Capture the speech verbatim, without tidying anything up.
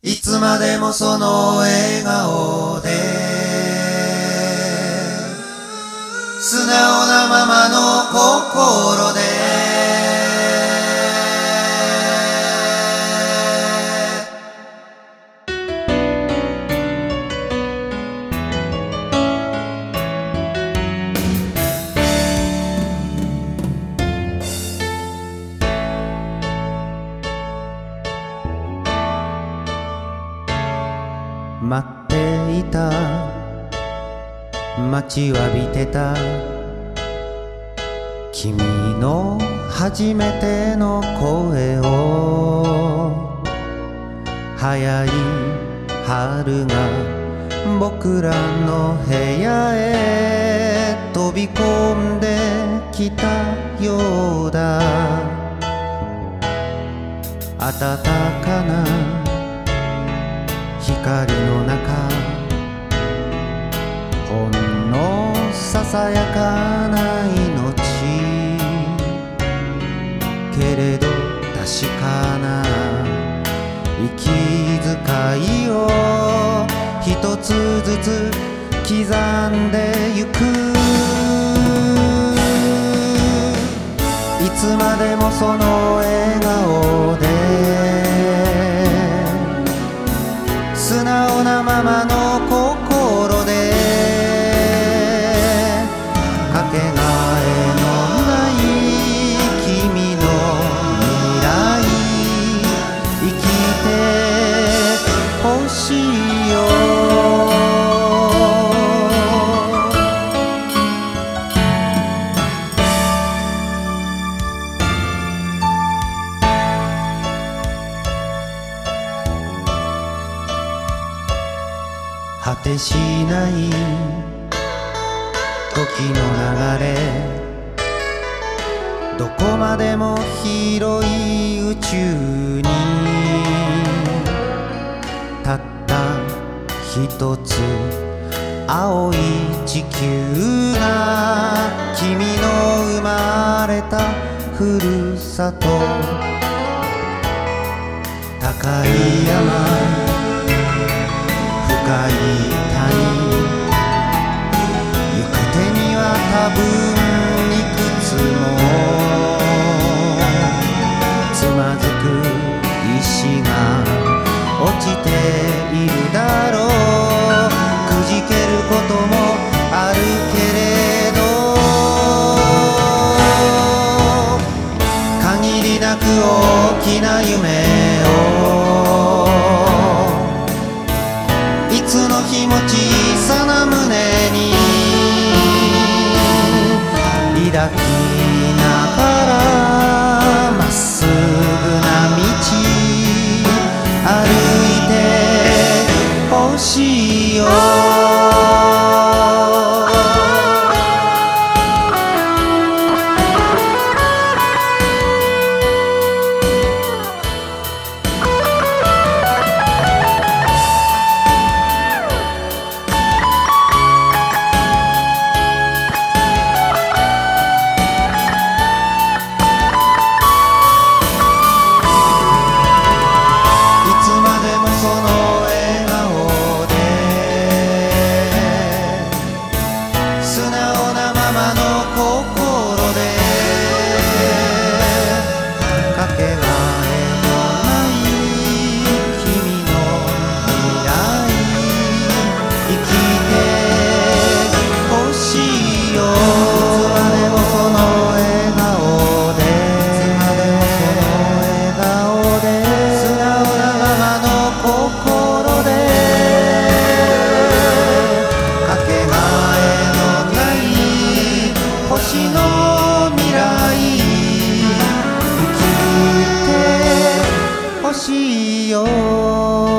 いつまでもその笑顔で素直なままの心で待っていた待ちわびてた君の初めての声を早い春が僕らの部屋へ飛び込んできたようだ暖かな光の中ほんのささやかな命けれど確かな息遣いを一つずつ刻んでゆくいつまでもその笑顔で素直なままの心でかけがえのない君の未来生きてほしいよ果てしない時の流れどこまでも広い宇宙にたった一つ青い地球が君の生まれたふるさと高い山深い谷行く手には多分いくつもつまずく石が落ちているだろうくじけることもあるけれど限りなく大きな夢をいつの日も小さな胸に抱きながらまっすぐな道歩いてほしいよ欲しいよ